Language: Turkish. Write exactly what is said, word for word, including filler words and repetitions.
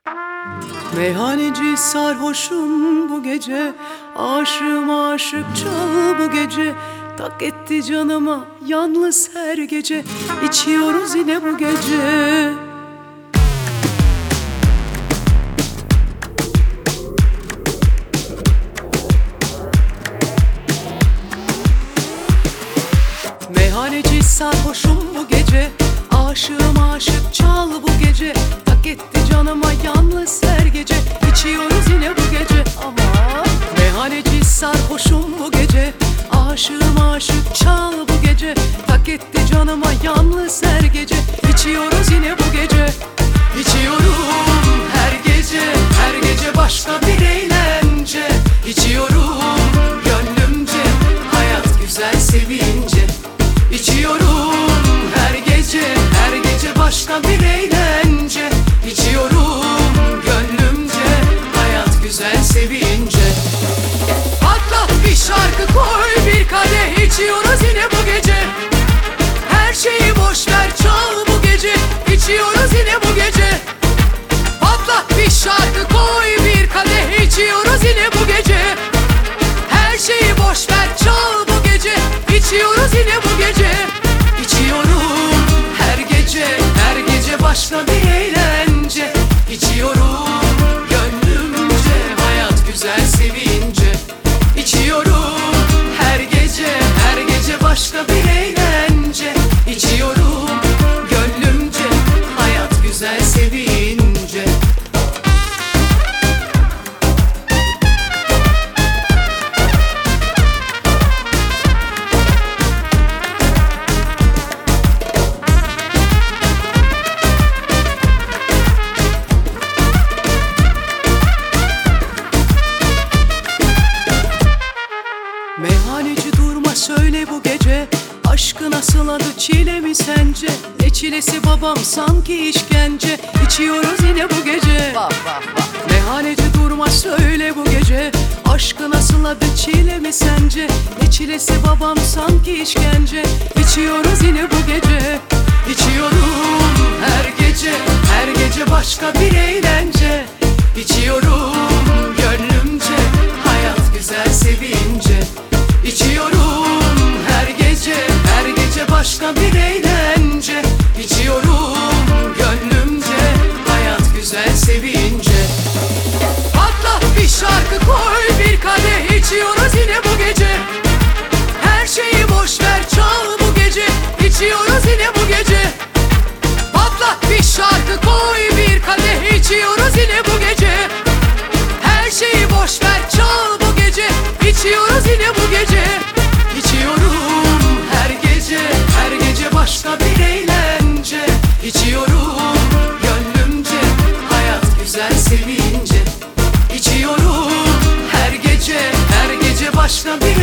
Meyhaneci sarhoşum bu gece, aşığım aşık çal bu gece. Tak etti canıma yalnız her gece, içiyoruz yine bu gece. Meyhaneci sarhoşum bu gece, aşığım aşık çal bu gece. Tak etti canıma yalnız her gece, içiyoruz yine bu gece. Ama meyhaneci sarhoşum bu gece, aşığım aşık çal bu gece. Tak etti canıma yalnız her gece, içiyoruz yine bu gece. İçiyorum her gece, her gece başka bir eğlence. İçiyorum gönlümce, hayat güzel sevince. İçiyorum her gece, her gece başka bir eğlence. İçiyorum gönlümce, hayat güzel sevince. Patlat bir şarkı koy bir kadeh, içiyoruz yine bu gece. Her şeyi boş ver çal bu gece, içiyoruz yine bu gece. Patlat bir şarkı koy bir kadeh, içiyoruz yine bu gece. Her şeyi boş ver çal bu gece, içiyoruz yine bu gece. İçiyorum her gece, her gece başka bir eğlence. İçiyorum gönlümce, hayat güzel sevince. İçiyorum her gece, her gece başka bir eğlence. İçiyorum gönlümce, hayat güzel sevince. Meyhaneci durma söyle bu gece, aşkı nasıl adı çile mi sence? Ne çilesi babam sanki işkence, içiyoruz yine bu gece. Meyhaneci durma söyle bu gece, aşkı nasıl adı çile mi sence? Ne çilesi babam sanki işkence, içiyoruz yine bu gece. İçiyorum her gece, her gece başka bir eğlence. İçiyorum gönlümce, hayat güzel sevince. İçiyorum her gece, her gece başka bir eğlence. İçiyorum gönlümce, hayat güzel sevince. Patlat bir şarkı koy bir kadeh, içiyoruz yine bu gece. Her şeyi boş ver çal bu gece, içiyoruz yine bu gece. Patlat bir şarkı koy bir kadeh, içiyoruz yine bu gece. Her şeyi boş ver çal bu gece, içiyoruz yine bu gece. İçiyorum her gece, her gece başka bir eğlence. İçiyorum gönlümce, hayat güzel sevince. İçiyorum her gece, her gece başka bir